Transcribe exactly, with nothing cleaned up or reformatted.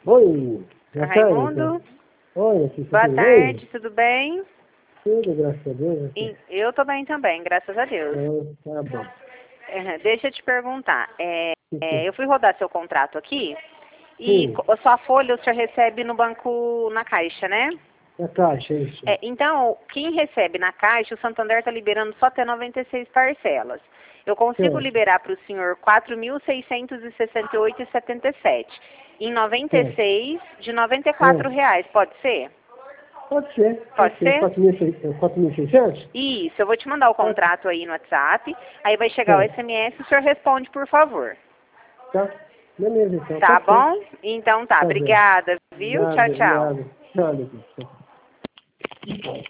Oi, já tá aí, Raimundo, então. Oi, Cícero, boa tudo tarde, bem? tudo bem? Tudo, graças a Deus. E eu tô bem também, graças a Deus. Ah, tá bom. Uhum, deixa eu te perguntar, é, é, Sim, eu fui rodar seu contrato aqui e sim, co- a sua folha o senhor recebe no banco, na Caixa, né? a caixa, isso. É, então, quem recebe na Caixa, o Santander está liberando só até noventa e seis parcelas. Eu consigo Certo, liberar para o senhor quatro mil seiscentos e sessenta e oito reais e setenta e sete centavos em noventa e certo. seis de noventa e quatro É, reais, pode ser? pode ser, Pode pode ser. ser? quatro mil e seiscentos? Isso, eu vou te mandar o Pode, contrato aí no WhatsApp, aí vai chegar o certo. S M S, o senhor responde, por favor. Tá? Beleza, então, Tá pode ser. bom? Então tá, Tá bem. obrigada, viu? Tchau, Nada, tchau. nada. Nada, Cícero.